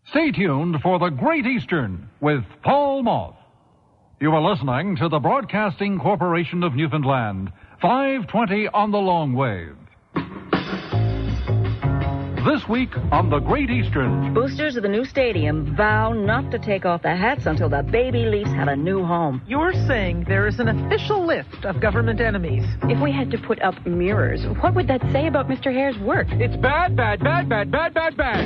Stay tuned for The Great Eastern with Paul Moth. You are listening to the Broadcasting Corporation of Newfoundland, 520 on the long wave. This week on The Great Eastern. Boosters of the new stadium vow not to take off the hats until the baby Leafs have a new home. You're saying there is an official list of government enemies. If we had to put up mirrors, what would that say about Mr. Hare's work? It's bad, bad, bad, bad, bad, bad, bad.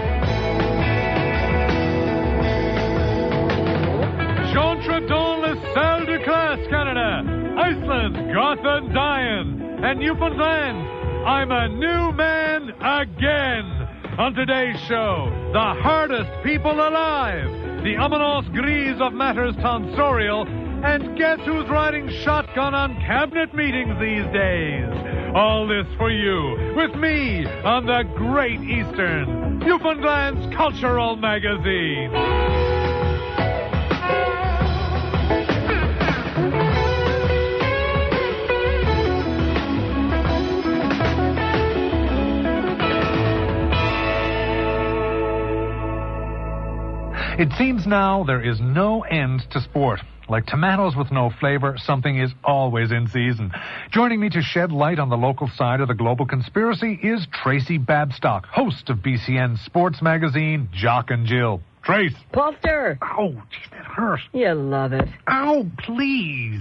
J'entre dans la salle de classe, Canada. Iceland, Gotham, Diane, and Newfoundland. I'm a new man again. On today's show, the hardest people alive, the ominous grise of matters tonsorial, and guess who's riding shotgun on cabinet meetings these days? All this for you, with me, on the Great Eastern, Newfoundland's cultural magazine. It seems now there is no end to sport. Like tomatoes with no flavor, something is always in season. Joining me to shed light on the local side of the global conspiracy is Tracy Babstock, host of BCN's sports magazine, Jock and Jill. Trace. Polster. Ow, geez, that hurt. You love it. Ow, please.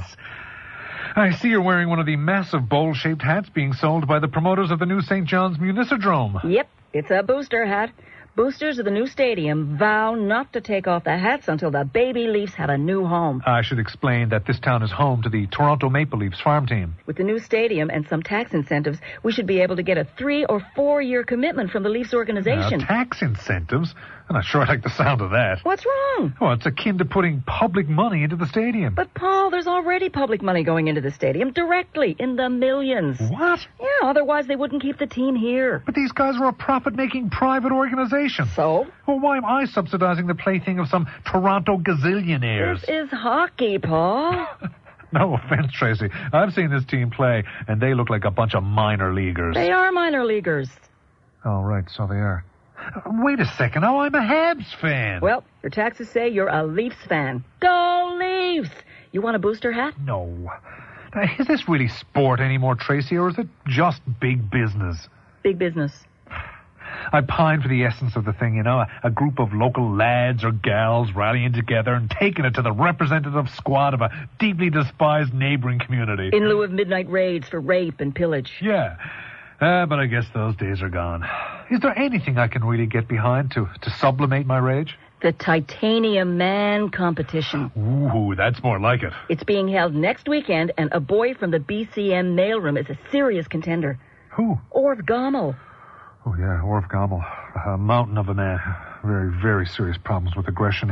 I see you're wearing one of the massive bowl-shaped hats being sold by the promoters of the new St. John's Municipodrome. Yep, it's a booster hat. Boosters of the new stadium vow not to take off the hats until the baby Leafs have a new home. I should explain that this town is home to the Toronto Maple Leafs farm team. With the new stadium and some tax incentives, we should be able to get a 3 or 4 year commitment from the Leafs organization. Tax incentives? I'm not sure I like the sound of that. What's wrong? Well, it's akin to putting public money into the stadium. But, Paul, there's already public money going into the stadium directly, in the millions. What? Yeah, otherwise they wouldn't keep the team here. But these guys are a profit-making private organization. So? Well, why am I subsidizing the plaything of some Toronto gazillionaires? This is hockey, Paul. No offense, Tracy. I've seen this team play, and they look like a bunch of minor leaguers. They are minor leaguers. Oh, right, so they are. Wait a second. Now I'm a Habs fan. Well, your taxes say you're a Leafs fan. Go Leafs! You want a booster hat? No. Now, is this really sport anymore, Tracy, or is it just big business? Big business. I pine for the essence of the thing, a group of local lads or gals rallying together and taking it to the representative squad of a deeply despised neighboring community. In lieu of midnight raids for rape and pillage. Yeah. But I guess those days are gone. Is there anything I can really get behind to sublimate my rage? The Titanium Man competition. Ooh, that's more like it. It's being held next weekend, and a boy from the BCM mailroom is a serious contender. Who? Orv Gommel. Oh, yeah, Orv Gommel. A mountain of a man. Very, very serious problems with aggression.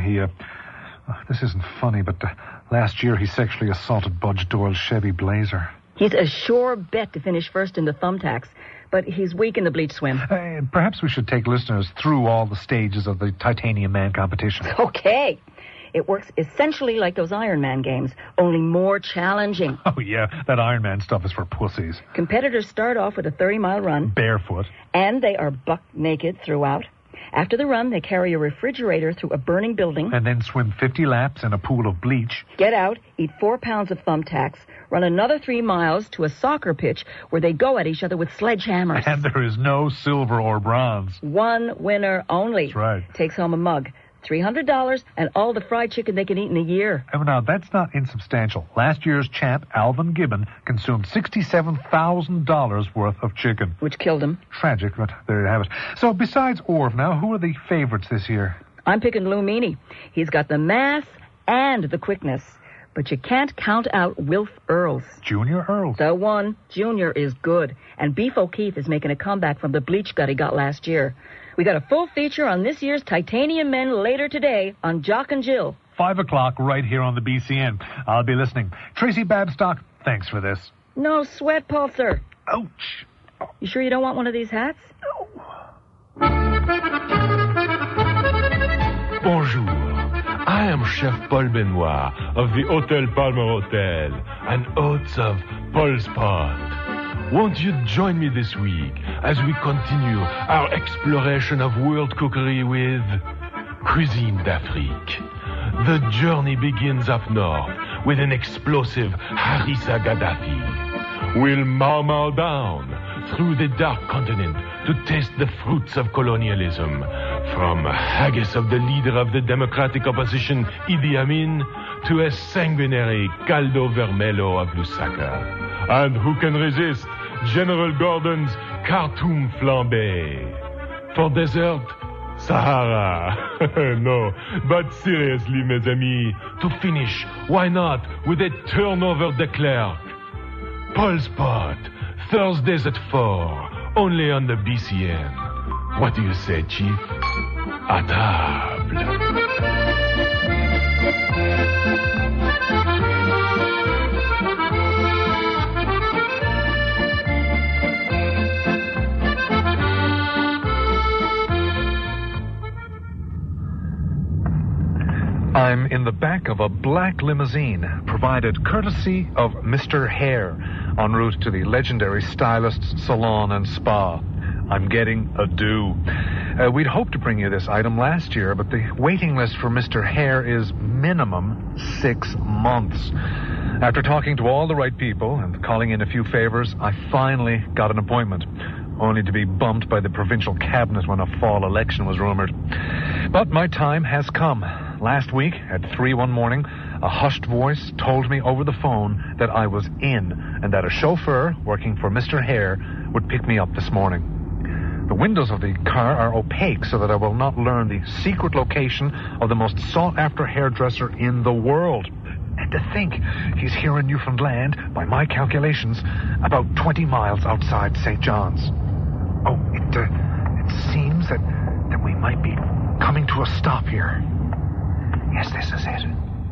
This isn't funny, but last year he sexually assaulted Budge Doyle's Chevy Blazer. He's a sure bet to finish first in the thumbtacks, but he's weak in the bleach swim. Perhaps we should take listeners through all the stages of the Titanium Man competition. Okay. It works essentially like those Iron Man games, only more challenging. Oh, yeah, that Iron Man stuff is for pussies. Competitors start off with a 30-mile run. Barefoot. And they are buck naked throughout. After the run, they carry a refrigerator through a burning building. And then swim 50 laps in a pool of bleach. Get out, eat 4 pounds of thumbtacks, run another 3 miles to a soccer pitch where they go at each other with sledgehammers. And there is no silver or bronze. One winner only. That's right. Takes home a mug. $300 and all the fried chicken they can eat in a year. Oh, now, that's not insubstantial. Last year's champ, Alvin Gibbon, consumed $67,000 worth of chicken. Which killed him. Tragic, but there you have it. So, besides Orv now, who are the favorites this year? I'm picking Lou Meany. He's got the mass and the quickness. But you can't count out Wilf Earls. Junior Earls? The one. Junior is good. And Beef O'Keefe is making a comeback from the bleach gut he got last year. We got a full feature on this year's Titanium Men later today on Jock and Jill. 5 o'clock right here on the BCN. I'll be listening. Tracy Babstock, thanks for this. No sweat, Pulsar. Ouch. You sure you don't want one of these hats? Bonjour. I am Chef Paul Benoit of the Hotel Palmer Hotel and host of Paul's Pod. Won't you join me this week as we continue our exploration of world cookery with Cuisine d'Afrique. The journey begins up north with an explosive Harissa Gaddafi. We'll Mau down through the dark continent to taste the fruits of colonialism, from haggis of the leader of the democratic opposition, Idi Amin, to a sanguinary caldo vermelho of Lusaka. And who can resist General Gordon's Khartoum flambé? For dessert, Sahara. No, but seriously, mes amis, to finish, why not with a turnover de Klerk? Paul Spot, Thursdays at 4, only on the BCN. What do you say, Chief? À table. I'm in the back of a black limousine, provided courtesy of Mr. Hare, en route to the legendary stylist's salon and spa. I'm getting a due. We'd hoped to bring you this item last year, but the waiting list for Mr. Hare is minimum 6 months. After talking to all the right people and calling in a few favors, I finally got an appointment, only to be bumped by the provincial cabinet when a fall election was rumored. But my time has come. Last week, at 3 one morning, a hushed voice told me over the phone that I was in and that a chauffeur working for Mr. Hare would pick me up this morning. The windows of the car are opaque so that I will not learn the secret location of the most sought-after hairdresser in the world. And to think he's here in Newfoundland, by my calculations, about 20 miles outside St. John's. Oh, it seems that we might be coming to a stop here. Yes, this is it.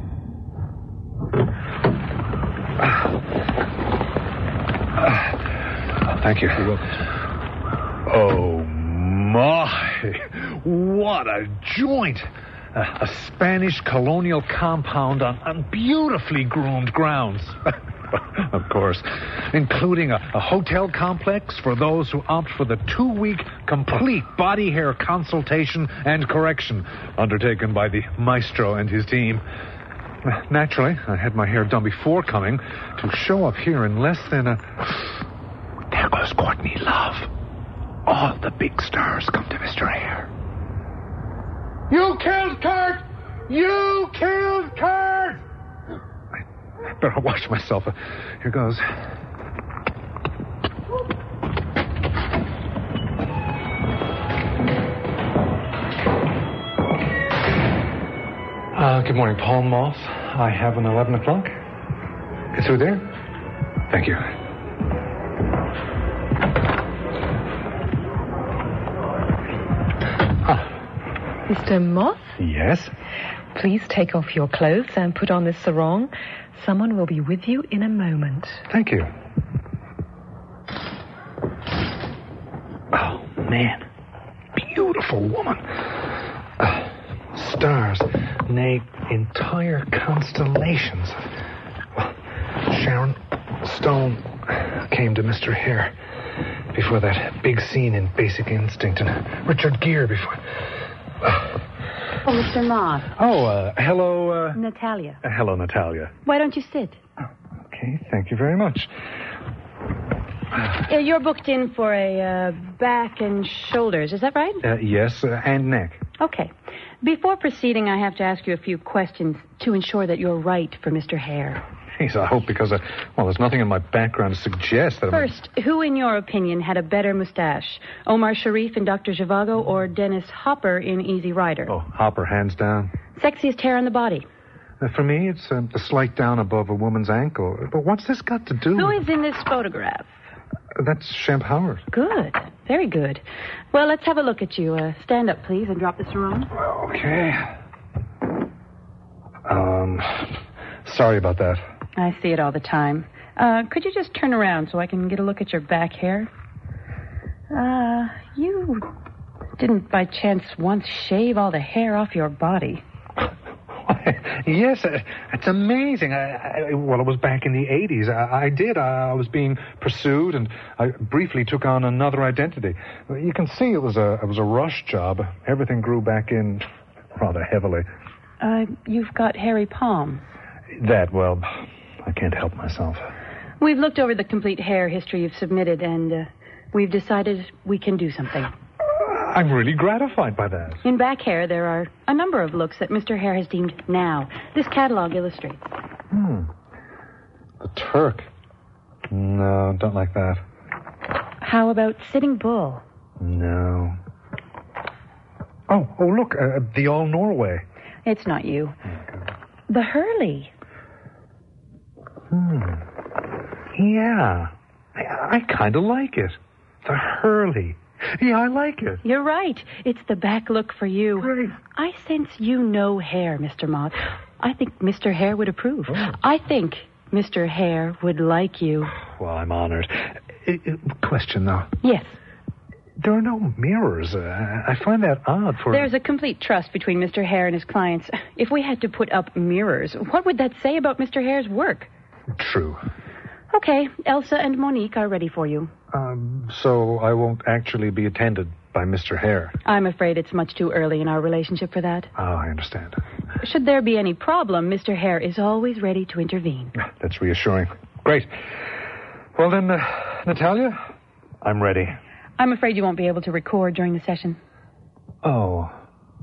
Thank you. You're welcome. Oh, my. What a joint. A Spanish colonial compound on beautifully groomed grounds. Of course, including a hotel complex for those who opt for the 2-week complete body hair consultation and correction undertaken by the maestro and his team. Naturally, I had my hair done before coming to show up here in less than a... There goes Courtney Love. All the big stars come to Mr. Hare. You killed Kurt! You killed Kurt! I better watch myself. Here goes. Good morning, Paul Moss. I have an 11 o'clock. Is who there? Thank you. Mr. Moss? Yes? Please take off your clothes and put on this sarong. Someone will be with you in a moment. Thank you. Oh, man. Beautiful woman. Stars, nay, entire constellations. Well, Sharon Stone came to Mr. Hare before that big scene in Basic Instinct, and Richard Gere before... Oh, Mr. Moss. Oh, hello, Natalia. Hello, Natalia. Why don't you sit? Oh, okay, thank you very much. You're booked in for a back and shoulders, is that right? Yes, and neck. Okay. Before proceeding, I have to ask you a few questions to ensure that you're right for Mr. Hare. Jeez, I hope, because, there's nothing in my background to suggest that... First, who, in your opinion, had a better mustache? Omar Sharif in Dr. Zhivago or Dennis Hopper in Easy Rider? Oh, Hopper, hands down. Sexiest hair on the body? For me, it's the slight down above a woman's ankle. But what's this got to do... Who is in this photograph? That's Shemp Howard. Good. Very good. Well, let's have a look at you. Stand up, please, and drop the sarong. Okay. Sorry about that. I see it all the time. Could you just turn around so I can get a look at your back hair? You didn't by chance once shave all the hair off your body? Yes, it's amazing. It was back in the 80s. I did. I was being pursued, and I briefly took on another identity. You can see it was a rush job. Everything grew back in rather heavily. You've got hairy palms. Well, I can't help myself. We've looked over the complete hair history you've submitted, and we've decided we can do something. I'm really gratified by that. In back hair, there are a number of looks that Mr. Hare has deemed now. This catalog illustrates. The Turk. No, don't like that. How about Sitting Bull? No. Oh, look, the All Norway. It's not you. The Hurley. Yeah. I kind of like it. The Hurley. Yeah, I like it. You're right. It's the back look for you. Great. I sense you know Hare, Mr. Moth. I think Mr. Hare would approve. Oh. I think Mr. Hare would like you. Well, I'm honored. Question, though. Yes. There are no mirrors. I find that odd for... There's a complete trust between Mr. Hare and his clients. If we had to put up mirrors, what would that say about Mr. Hare's work? True. Okay, Elsa and Monique are ready for you. So I won't actually be attended by Mr. Hare? I'm afraid it's much too early in our relationship for that. Oh, I understand. Should there be any problem, Mr. Hare is always ready to intervene. That's reassuring. Great. Well then, Natalia, I'm ready. I'm afraid you won't be able to record during the session. Oh.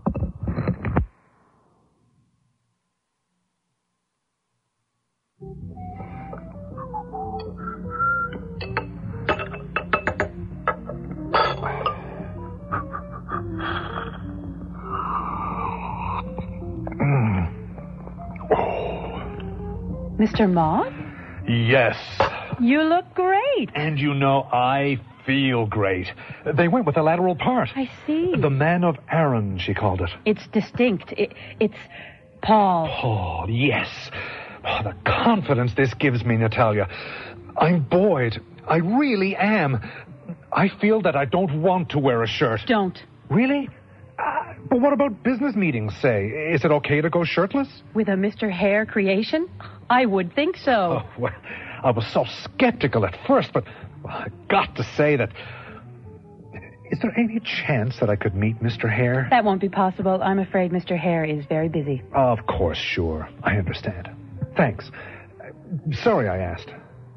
Mr. Moth? Yes. You look great. And I feel great. They went with the lateral part. I see. The Man of Aaron, she called it. It's distinct. It's Paul. Paul, yes. Oh, the confidence this gives me, Natalia. I'm buoyed. I really am. I feel that I don't want to wear a shirt. Don't. Really? But what about business meetings, say? Is it okay to go shirtless? With a Mr. Hare creation? I would think so. Oh, well, I was so skeptical at first, but I got to say that... Is there any chance that I could meet Mr. Hare? That won't be possible. I'm afraid Mr. Hare is very busy. Of course, sure. I understand. Thanks. Sorry I asked.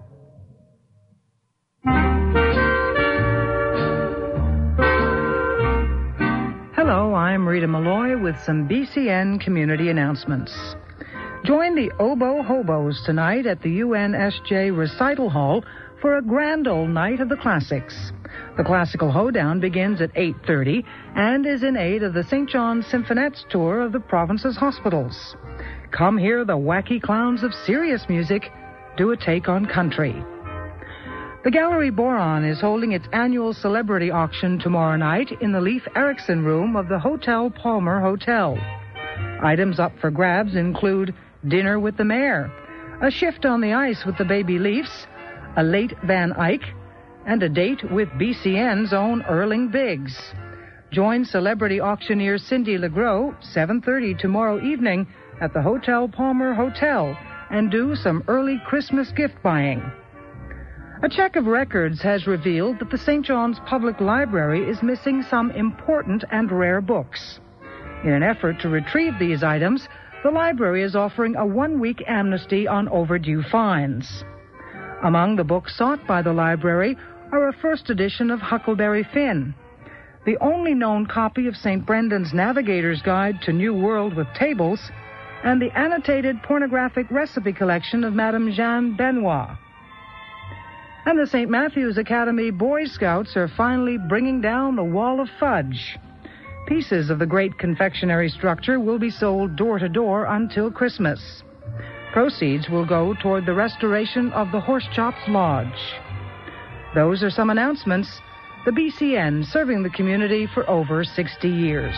Hello, I'm Rita Malloy with some BCN community announcements. Join the Oboe Hobos tonight at the UNSJ Recital Hall for a grand old night of the classics. The Classical Hoedown begins at 8:30 and is in aid of the St. John's Symphonettes tour of the province's hospitals. Come hear the wacky clowns of serious music do a take on country. The Gallery Boron is holding its annual celebrity auction tomorrow night in the Leif Erikson room of the Hotel Palmer Hotel. Items up for grabs include dinner with the mayor, a shift on the ice with the Baby Leafs, a late Van Eyck, and a date with BCN's own Erling Biggs. Join celebrity auctioneer Cindy LeGros, 7:30 tomorrow evening at the Hotel Palmer Hotel, and do some early Christmas gift buying. A check of records has revealed that the St. John's Public Library is missing some important and rare books. In an effort to retrieve these items, the library is offering a 1-week amnesty on overdue fines. Among the books sought by the library are a first edition of Huckleberry Finn, the only known copy of St. Brendan's Navigator's Guide to New World with Tables, and the annotated pornographic recipe collection of Madame Jeanne Benoit. And the St. Matthew's Academy Boy Scouts are finally bringing down the wall of fudge. Pieces of the great confectionery structure will be sold door to door until Christmas. Proceeds will go toward the restoration of the Horse Chops Lodge. Those are some announcements. The BCN serving the community for over 60 years.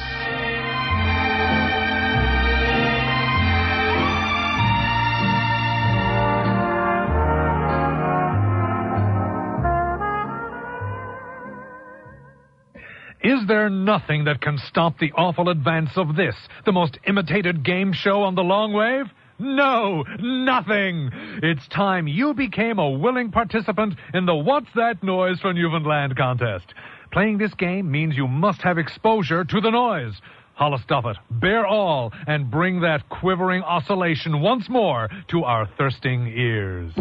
Is there nothing that can stop the awful advance of this, the most imitated game show on the long wave? No, nothing. It's time you became a willing participant in the What's That Noise for Newfoundland contest. Playing this game means you must have exposure to the noise. Hollis Duffett, bear all and bring that quivering oscillation once more to our thirsting ears.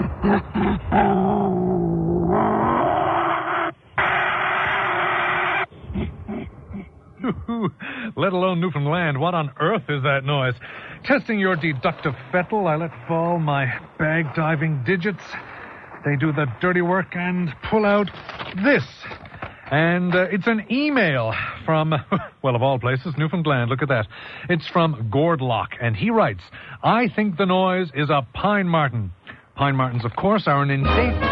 Let alone Newfoundland, what on earth is that noise? Testing your deductive fettle, I let fall my bag diving digits. They do the dirty work and pull out this. And it's an email from, well, of all places, Newfoundland. Look at that. It's from Gordlock, and he writes, I think the noise is a pine marten. Pine martens, of course, are an endangered...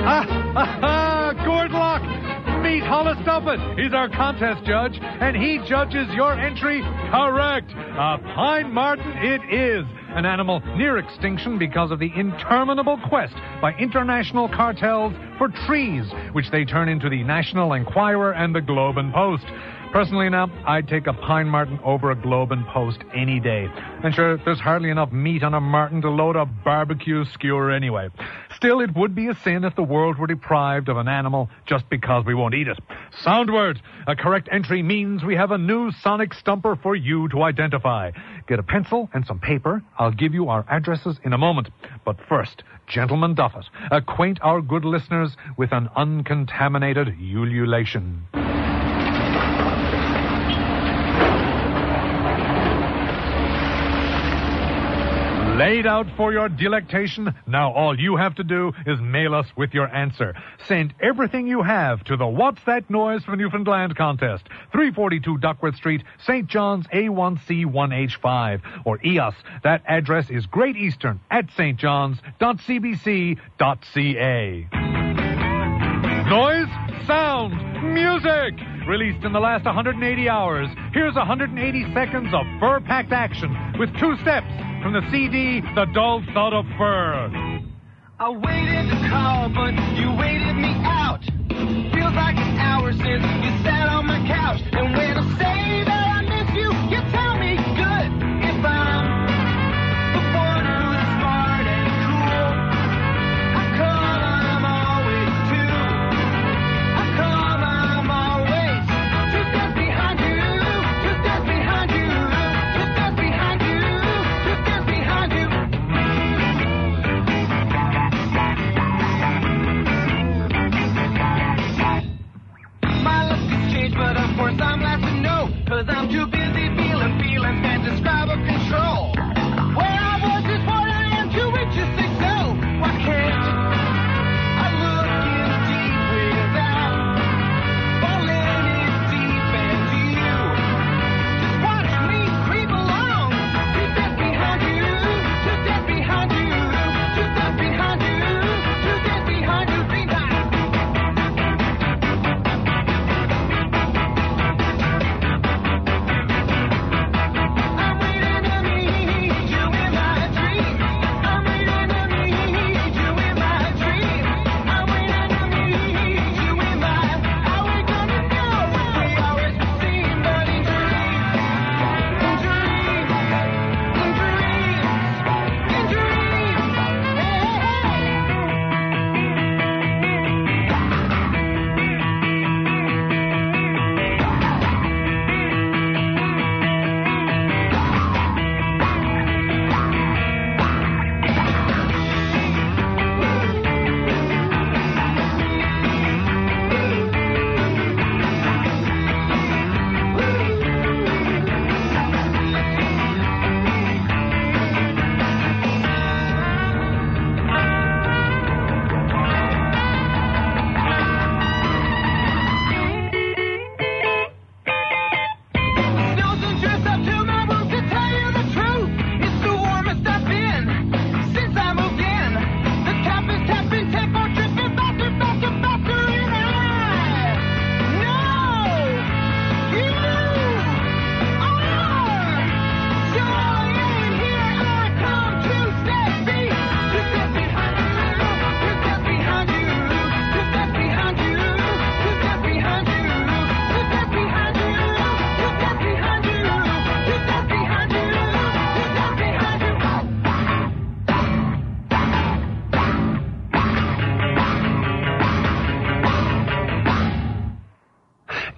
Gordlock! Meet Hollis Duffett. He's our contest judge, and he judges your entry correct. A pine marten it is. An animal near extinction because of the interminable quest by international cartels for trees, which they turn into the National Enquirer and the Globe and Post. Personally now, I'd take a pine marten over a Globe and Post any day. And sure, there's hardly enough meat on a marten to load a barbecue skewer anyway. Still, it would be a sin if the world were deprived of an animal just because we won't eat it. Soundword! A correct entry means we have a new sonic stumper for you to identify. Get a pencil and some paper. I'll give you our addresses in a moment. But first, Gentleman Duffett, acquaint our good listeners with an uncontaminated ululation. Laid out for your delectation, now all you have to do is mail us with your answer. Send everything you have to the What's That Noise for Newfoundland contest, 342 Duckworth Street, St. John's A1C 1H5, or EOS. That address is Great Eastern at stjohns.cbc.ca. Noise, sound, music! Released in the last 180 hours, here's 180 seconds of fur-packed action with 2 steps from the CD, The Dull Thud of Fur. I waited to call, but you waited me out. Feels like an hour since you sat on my couch. And when I say that I miss you, you tell me good. If I'm the one who's smart and cool, I come, I'm always two. I come, I'm always 2 steps behind you, 2 steps behind you, 2 steps behind you, 2 steps behind you. My luck has changed, but of course I'm last to know, 'cause I'm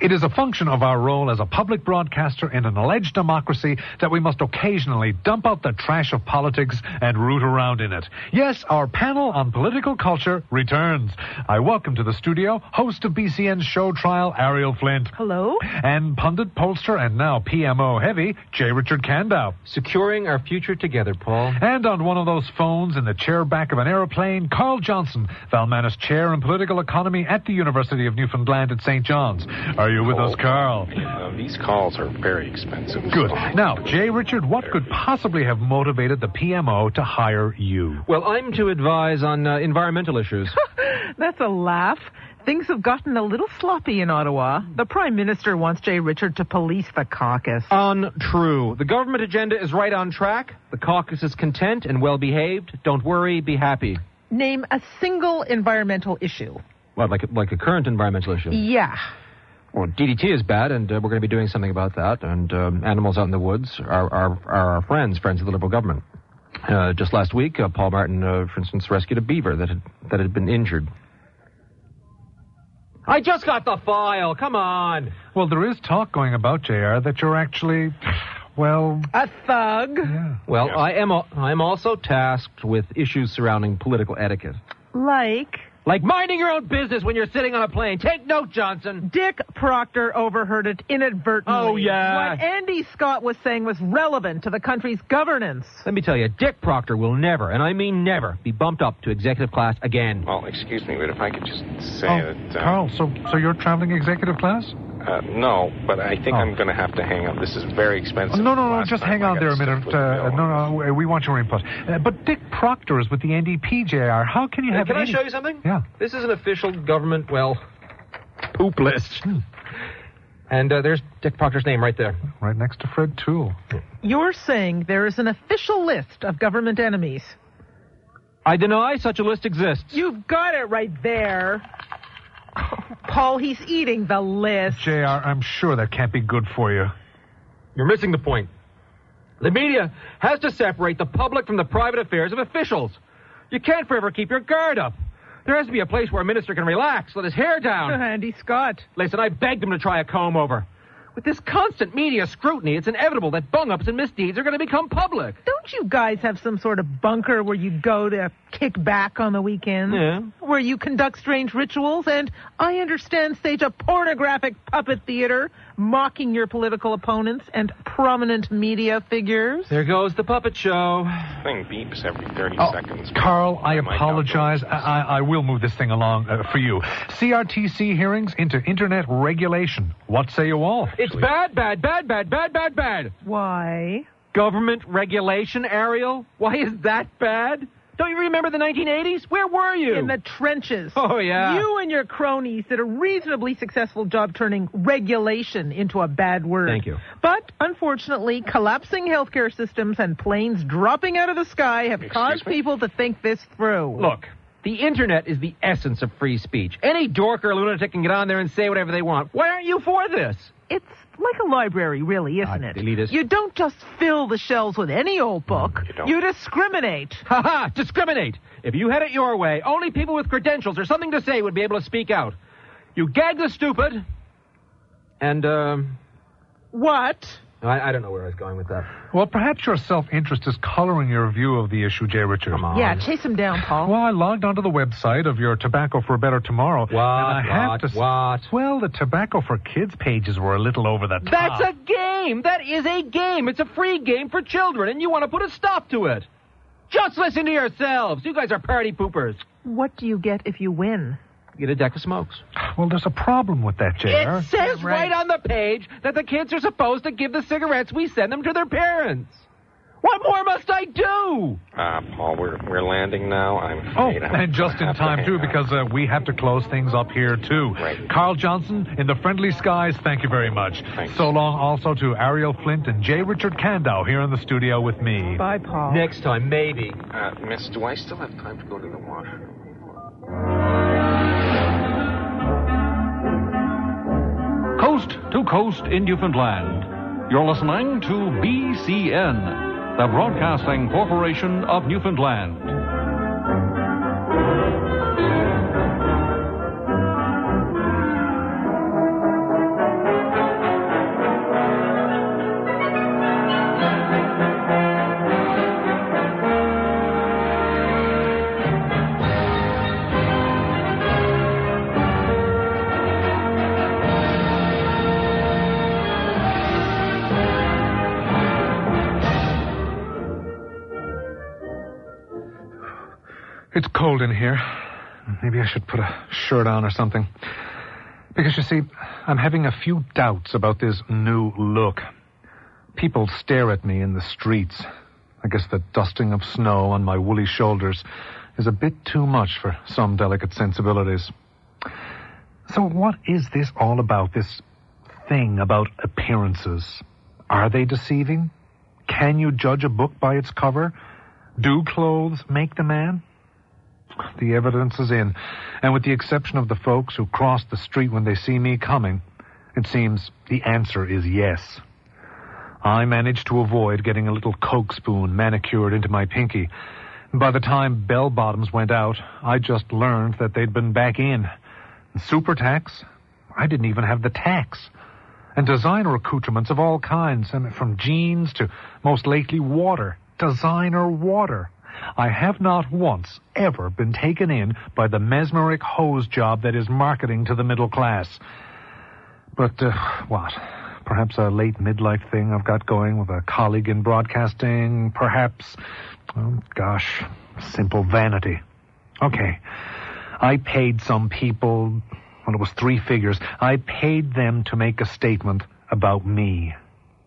It is a function of our role as a public broadcaster in an alleged democracy that we must occasionally dump out the trash of politics and root around in it. Yes, our panel on political culture returns. I welcome to the studio host of BCN's show trial, Ariel Flint. Hello. And pundit, pollster, and now PMO heavy, J. Richard Candow. Securing our future together, Paul. And on one of those phones in the chair back of an aeroplane, Carl Johnson, Valmanis Chair in Political Economy at the University of Newfoundland at St. John's. Are you with us, Carl? These calls are very expensive. Good. Now, J. Richard, what could possibly have motivated the PMO to hire you? Well, I'm to advise on environmental issues. That's a laugh. Things have gotten a little sloppy in Ottawa. The Prime Minister wants J. Richard to police the caucus. Untrue. The government agenda is right on track. The caucus is content and well-behaved. Don't worry, be happy. Name a single environmental issue. What, like a current environmental issue? Yeah. Well, DDT is bad, and we're going to be doing something about that. And animals out in the woods are our friends of the Liberal government. Just last week, Paul Martin, for instance, rescued a beaver that had been injured. I just got the file. Come on. Well, there is talk going about, JR, that you're actually, well... a thug? Yeah. Well, I am also tasked with issues surrounding political etiquette. Like minding your own business when you're sitting on a plane. Take note, Johnson. Dick Proctor overheard it inadvertently. Oh, yeah. What Andy Scott was saying was relevant to the country's governance. Let me tell you, Dick Proctor will never, and I mean never, be bumped up to executive class again. Well, excuse me, but if I could just say that... Carl, so you're traveling executive class? No, but I think I'm going to have to hang up. This is very expensive. No, just hang on there a minute. No, we want your input. But Dick Proctor is with the NDP, JR. How can you have... Can I show you something? Yeah. This is an official government, poop list. And there's Dick Proctor's name right there. Right next to Fred Toole. You're saying there is an official list of government enemies. I deny such a list exists. You've got it right there. Oh, Paul, he's eating the list. JR, I'm sure that can't be good for you. You're missing the point. The media has to separate the public from the private affairs of officials. You can't forever keep your guard up. There has to be a place where a minister can relax, let his hair down. Andy Scott. Listen, I begged him to try a comb over. With this constant media scrutiny, it's inevitable that bung-ups and misdeeds are going to become public. Don't you guys have some sort of bunker where you go to kick back on the weekends? Yeah. Where you conduct strange rituals and, I understand, stage a pornographic puppet theater mocking your political opponents and prominent media figures? There goes the puppet show. Thing beeps every 30 seconds. Carl, I apologize. I will move this thing along for you. CRTC hearings into internet regulation. What say you all? It's bad. Why? Government regulation, Ariel? Why is that bad? Don't you remember the 1980s? Where were you? In the trenches. Oh, yeah. You and your cronies did a reasonably successful job turning regulation into a bad word. Thank you. But, unfortunately, collapsing healthcare systems and planes dropping out of the sky have caused people to think this through. Look, the internet is the essence of free speech. Any dork or lunatic can get on there and say whatever they want. Why aren't you for this? It's like a library, really, isn't it? Elitist. You don't just fill the shelves with any old book. You discriminate. Ha-ha! Discriminate! If you had it your way, only people with credentials or something to say would be able to speak out. You gag the stupid, and, What? I don't know where I was going with that. Well, perhaps your self-interest is coloring your view of the issue, J. Richard. Come on. Yeah, chase him down, Paul. Well, I logged onto the website of your Tobacco for a Better Tomorrow. What? Well, the Tobacco for Kids pages were a little over the top. That's a game! That is a game! It's a free game for children, and you want to put a stop to it. Just listen to yourselves. You guys are party poopers. What do you get if you win? Get a deck of smokes. Well, there's a problem with that, JR. It says right on the page that the kids are supposed to give the cigarettes we send them to their parents. What more must I do? Paul, we're landing now. I'm afraid and just in time, too, because we have to close things up here, too. Right. Carl Johnson, in the friendly skies, thank you very much. Thanks. So long also to Ariel Flint and J. Richard Candow here in the studio with me. Bye, Paul. Next time, maybe. Miss, do I still have time to go to the washroom? Coast to coast in Newfoundland. You're listening to BCN, the Broadcasting Corporation of Newfoundland. It's cold in here. Maybe I should put a shirt on or something. Because, you see, I'm having a few doubts about this new look. People stare at me in the streets. I guess the dusting of snow on my woolly shoulders is a bit too much for some delicate sensibilities. So what is this all about, this thing about appearances? Are they deceiving? Can you judge a book by its cover? Do clothes make the man? The evidence is in, and with the exception of the folks who cross the street when they see me coming, it seems the answer is yes. I managed to avoid getting a little Coke spoon manicured into my pinky. By the time bell bottoms went out, I just learned that they'd been back in. Super tax? I didn't even have the tax. And designer accoutrements of all kinds, and from jeans to, most lately, water. Designer water. I have not once ever been taken in by the mesmeric hose job that is marketing to the middle class. But, what? Perhaps a late midlife thing I've got going with a colleague in broadcasting. Perhaps, oh, gosh, simple vanity. Okay. I paid some people, well, it was 3 figures. I paid them to make a statement about me.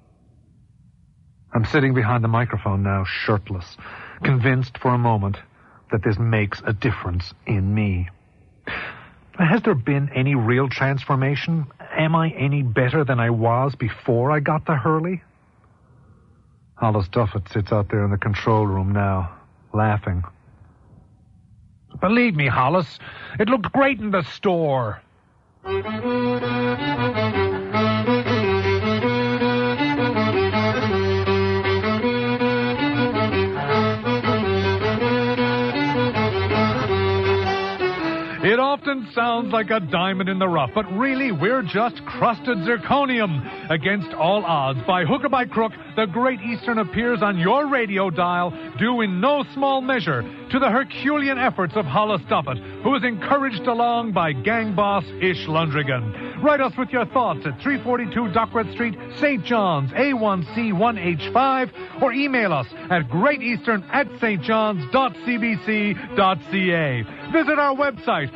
I'm sitting behind the microphone now, shirtless, convinced for a moment that this makes a difference in me. Has there been any real transformation? Am I any better than I was before I got the Hurley? Hollis Duffett sits out there in the control room now, laughing. Believe me, Hollis, it looked great in the store. It often sounds like a diamond in the rough, but really we're just crusted zirconium. Against all odds, by hook or by crook, the Great Eastern appears on your radio dial, due in no small measure to the Herculean efforts of Hollis Duffett, who is encouraged along by gang boss Ish Lundrigan. Write us with your thoughts at 342 Dockwrath Street, St. John's, A1C1H5, or email us at greatEastern@stjohns.cbc.ca. Visit our website,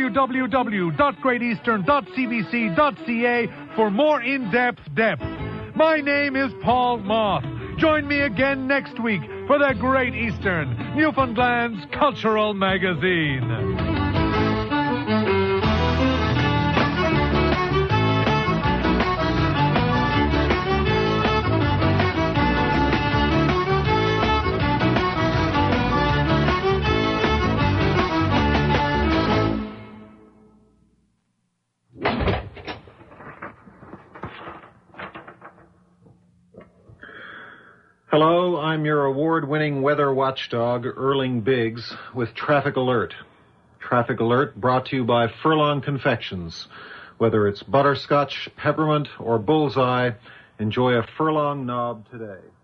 www.greateastern.cbc.ca, for more in-depth depth. My name is Paul Moth. Join me again next week for the Great Eastern, Newfoundland's cultural magazine. Hello, I'm your award-winning weather watchdog, Erling Biggs, with Traffic Alert. Traffic Alert brought to you by Furlong Confections. Whether it's butterscotch, peppermint, or bullseye, enjoy a Furlong knob today.